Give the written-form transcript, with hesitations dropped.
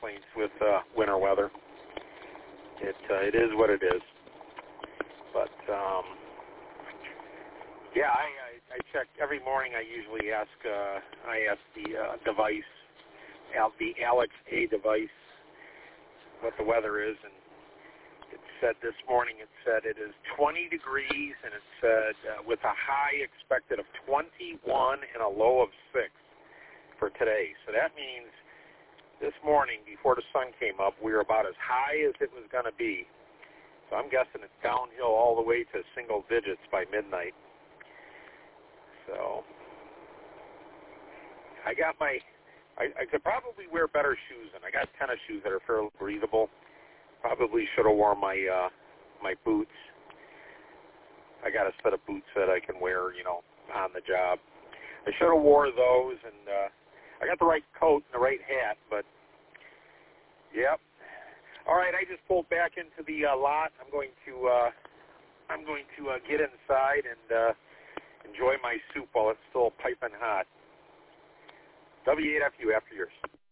complaints with winter weather. It is what it is. But yeah, I check every morning. I usually ask the device, the Alex A device, what the weather is, and it said this morning. It said it is 20 degrees, and it said with a high expected of 21 and a low of 6 for today. So that means this morning, before the sun came up, we were about as high as it was going to be. So I'm guessing it's downhill all the way to single digits by midnight. So I could probably wear better shoes, and I got tennis shoes that are fairly breathable. Probably should have worn my my boots. I got a set of boots that I can wear, on the job. I should have wore those, and I got the right coat and the right hat, but yep. All right, I just pulled back into the lot. I'm going to get inside and enjoy my soup while it's still piping hot. W8FU after yours.